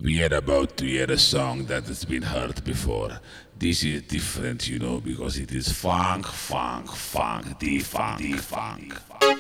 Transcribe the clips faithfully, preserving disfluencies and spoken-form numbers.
We are about to hear a song that has been heard before. This is different, you know, because it is funk, funk, funk, D-funk, D-funk.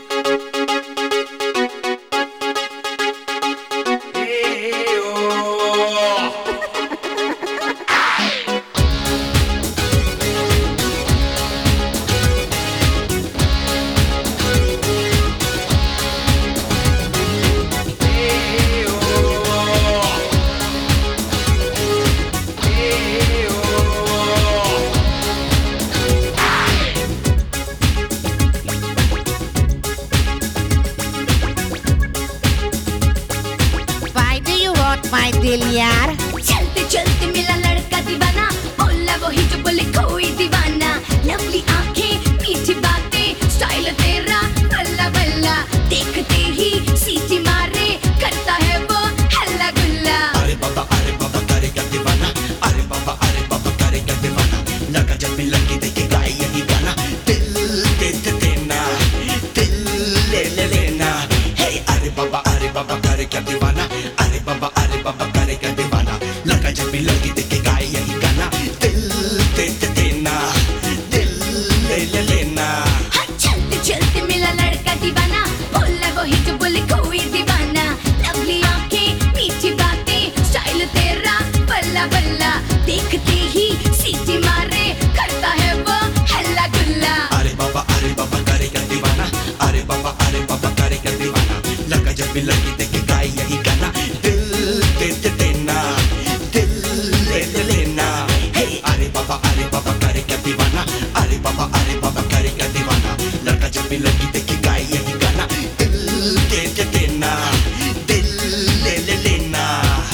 My दिल यार चलते चलते मिला लड़का दीवाना बोला वही जो बोले कोई दीवाना लवली आंखें मीठी बातें स्टाइल तेरा बल्ला बल्ला देखते ही सीटी मारे करता है वो हल्ला गुल्ला अरे बाबा अरे बाबा करेगा दीवाना अरे बाबा अरे बाबा करेगा दीवाना लगा जब भी लड़की देखे गाए यही गाना दिल दे दे देना दिल ले ले लेना हे अरे बाबा अरे बाबा करेगा दीवाना अरे बाबा अरे बाबा करेगा दीवाना लगा जब भी लड़की देखे गाए यही गाना दिल दे दे देना दिल ले ले लेना चलते चलते मिला लड़का दीवाना बोला वही जो बोले कोई दीवाना लवली आंखें मीठी बातें स्टाइल तेरा बल्ला बल्ला देखते ही सीटी मारे करता है वो हल्ला गुल्ला अरे बाबा अरे बाबा करेगा दीवाना अरे बाबा अरे बाबा करेगा दीवाना लगा जब भी लड़की देखे गाए यही गाना दिल दे दे देना दिल ले ले लेना हे अरे बाबा अरे बाबा करेगा दीवाना अरे बाबा अरे बाबा करेगा दीवाना लगा जब भी लड़की देखे गाए यही गाना दिल दे दे देना दिल ले ले लेना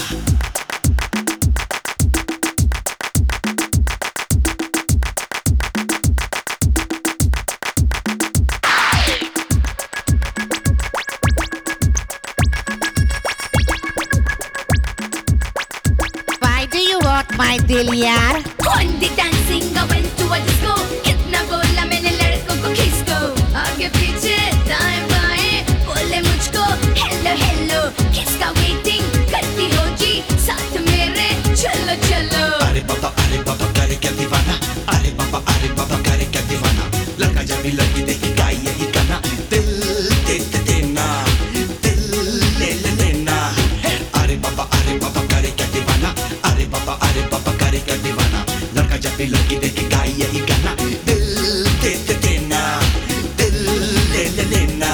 Why do you want my दिल यार On the dancing I went to a disco कितना बोला मैंने लड़कों को किसको आगे पीछे दाएं बाएं बोले मुझको हेलो हेलो किसका वेटिंग करती हो जी साथ मेरे चलो चलो अरे बाबा अरे बाबा करेगा दीवाना अरे बाबा अरे बाबा करेगा दीवाना लगा जब भी लड़की देखे गाए यही गाना दिल दे दे देना दिल ले ले लेना अरे बाबा अरे बाबा करेगा दीवाना अरे बाबा अरे बाबा करेगा दीवाना लगा जब भी लड़की देखे गाए यही गाना दिल दे दे देना दिल ले ले लेना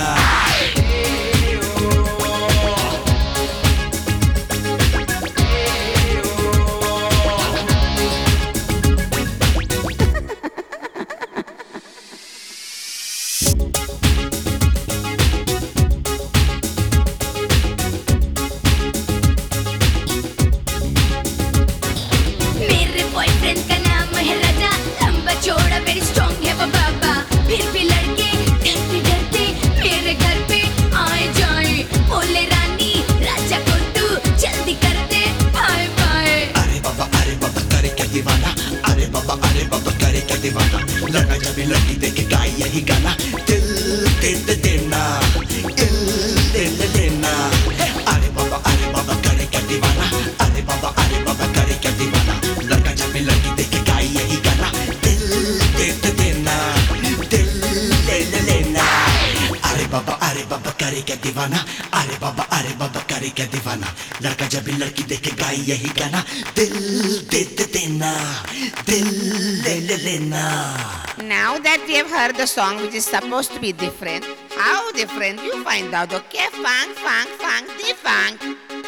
मेरे बॉयफ्रेंड का नाम है राजा लंबा चौड़ा वेरी स्ट्रॉन्ग है वो बाबा फिर भी लड़के डरते डरते मेरे घर पे आए जाए बोले रानी राजा को तू जल्दी कर दे बाय बाय अरे बाबा अरे बाबा करेगा दीवाना अरे बाबा अरे बाबा करेगा दीवाना लगा जब भी लड़की देखे गाए यही गाना दिल दे दे देना दिल ले ले लेना अरे बाबा अरे बाबा करेगा दीवाना अरे बाबा अरे बाबा करेगा दीवाना लगा जब भी लड़की देखे गाए यही गाना दिल दे दे देना दिल ले ले लेना अरे बाबा अरे बाबा करेगा दीवाना अरे बाबा अरे बाबा करेगा दीवाना लड़का जब भी लड़की देखे गाए यही गाना दिल दे दे देना दिल ले ले लेना Now that we have heard the song which is supposed to be different, how different you find out, okay? Funk, funk, funk, D-funk.